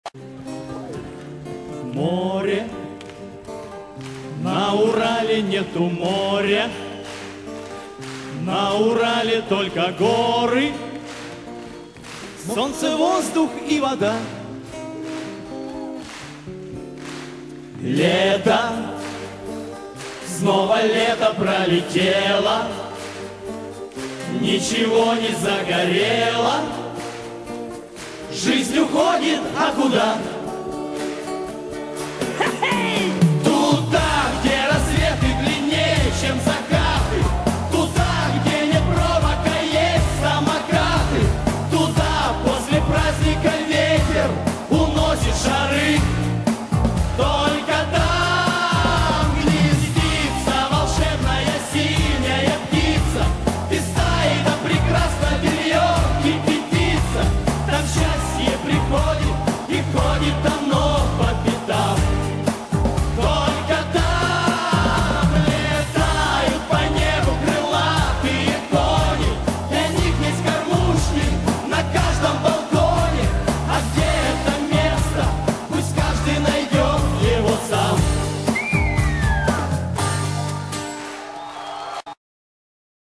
Море, на Урале нету моря, на Урале только горы, солнце, воздух и вода. Лето, снова лето пролетело, ничего не загорело, жизнь уходит, а куда?